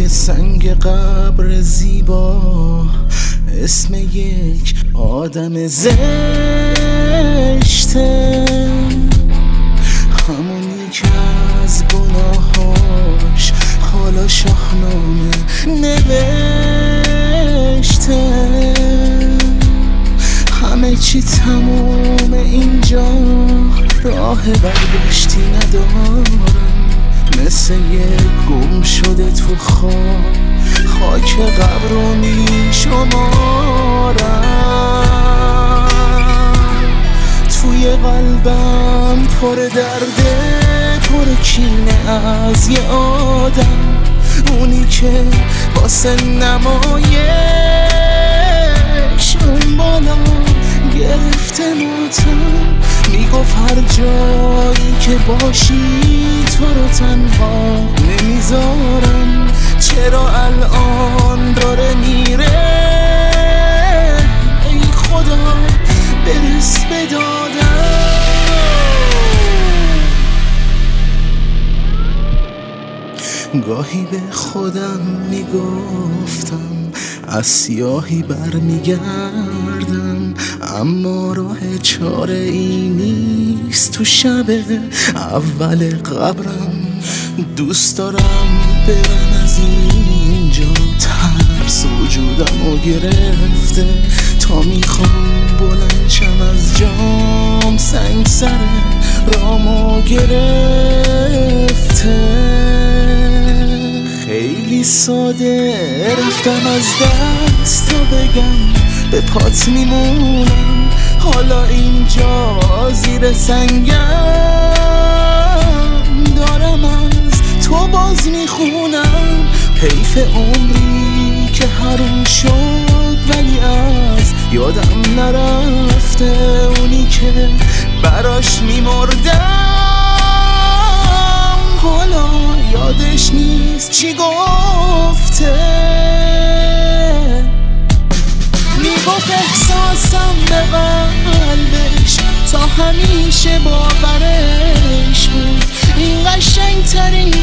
روی سنگ قبر زیبا اسم یک آدم زشته، همونی که از گناهاش حالا شاهنامه نوشته. همه چی تموم اینجا، راه برگشتی ندارم، مثل یک گم شده تو خاک قبر رو میشمارم. توی قلبم پر درده، پر کینه از یه آدم، اونی که واسه نمایش اون بالا گرفته ماتم. میگفت هر جایی که باشی تو رو تنها نمیذارم، چرا الان داره میره؟ ای خدا برس به دادم. گاهی به خودم میگفتم از سیاهی برمیگردم، اما راه چاره ای نیست تو شب اول قبرم. دوست دارم برم از اینجا، ترس وجودم رو گرفته، تا میخوام بلندشم از جام، سنگ سر رامو گرفته. خیلی ساده رفتم از دست تا بگم به پات میمونم، حالا اینجا زیر سنگم، دارم از تو باز میخونم. حیف عمری که حروم شد، ولی از یادم نرفته اونی که براش میمردم، حالا یادش نیست چی گفته. میگفت احساسم به قلبش تا همیشه باورش بود، این قشنگترین